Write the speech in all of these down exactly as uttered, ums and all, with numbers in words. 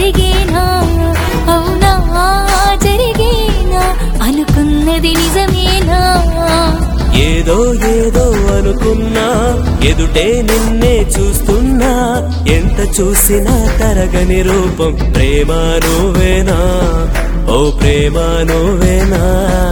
జరిగేనా అవునా జరిగేనా అనుకున్నది నిజమేనా ఏదో ఏదో అనుకున్నా ఎదుటే నిన్నే చూస్తున్నా ఎంత చూసినా తరగని రూపం ప్రేమ నువ్వేనా ఓ ప్రేమ నువ్వేనా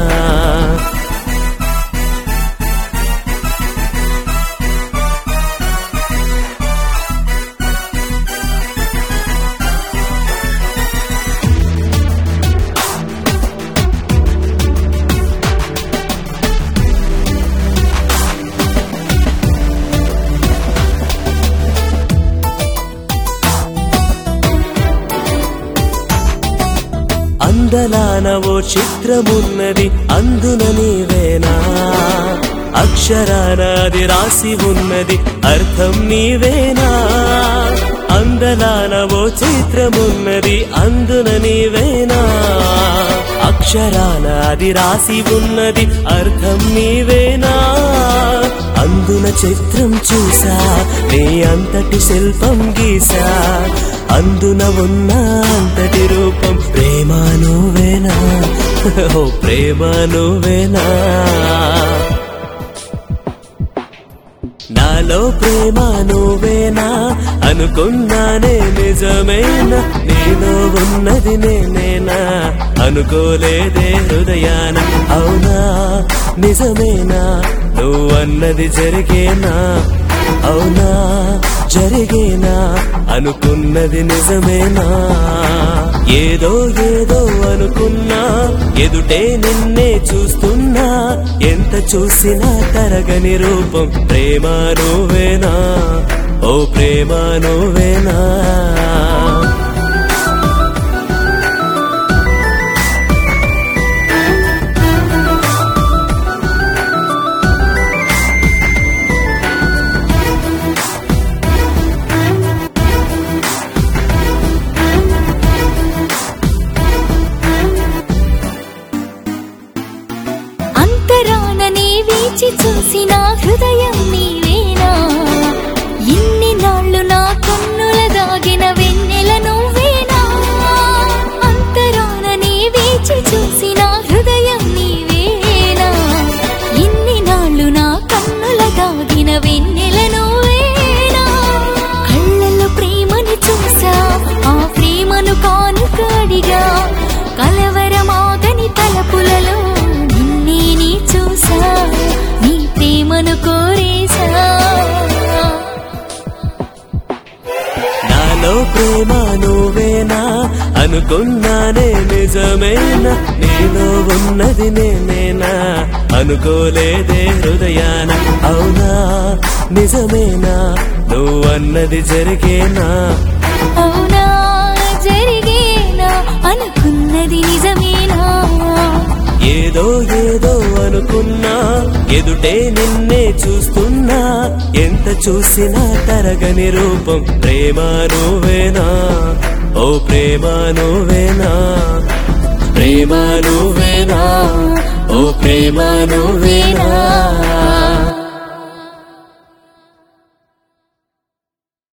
అందలాన ఓ చిత్రమున్నది అందున నీవేనా అక్షరాన అది రాసి ఉన్నది అర్థం నీవేనా అందలాన ఓ చిత్రమున్నది అందున నీవేనా అక్షరాన అది రాసి ఉన్నది అర్థం నీవేనా అందున చిత్రం చూసా నీ అంతటి శిల్పం గీసా అందున ఉన్న అంతటి రూపం ప్రేమ నువ్వేనా ఓ ప్రేమ నువ్వేనా నాలో ప్రేమ నువ్వేనా అనుకున్నానే నిజమేనా నీలో ఉన్నది నేనేనా అనుకోలేదే హృదయాన అవునా నిజమేనా నువ్వన్నది జరిగేనా అవునా జరిగేనా అనుకున్నది నిజమేనా ఏదో ఏదో అనుకున్నా ఎదుటే నిన్నే చూస్తున్నా ఎంత చూసినా తరగని రూపం ప్రేమ నువ్వేనా ఓ ప్రేమ నువ్వేనా వేచి చూసిన హృదయం నీవేనా ఇన్ని నాళ్ళు నా కన్నుల దాగిన వెన్నెల నువ్వేనా అంతరాన నీ వేచి చూసిన హృదయం నీవేనా ఇన్ని నాళ్ళు నా కన్నుల దాగిన వెన్నెల నువ్వేనా కళ్ళల్లో ప్రేమను చూసా ఆ ప్రేమను కానుకడిగా కలవరమాగని తలపులలో నిన్నే నీ చూసా నీ ప్రేమను కోరేసా నాలో ప్రేమ నువ్వేనా అనుకున్నానే నిజమేనా నీలో ఉన్నది నేనేనా అనుకోలేదే హృదయాన అవునా నిజమేనా నువ్వన్నది జరిగేనా అవునా జరిగేనా అనుకున్నది నిజమేనా ఏదో ఏదో అనుకున్నా ఎదుటే నిన్నే చూస్తున్నా ఎంత చూసినా తరగని రూపం ప్రేమ నువ్వేనా ఓ ప్రేమ నువ్వేనా ప్రేమ నువ్వేనా ఓ ప్రేమ నువ్వేనా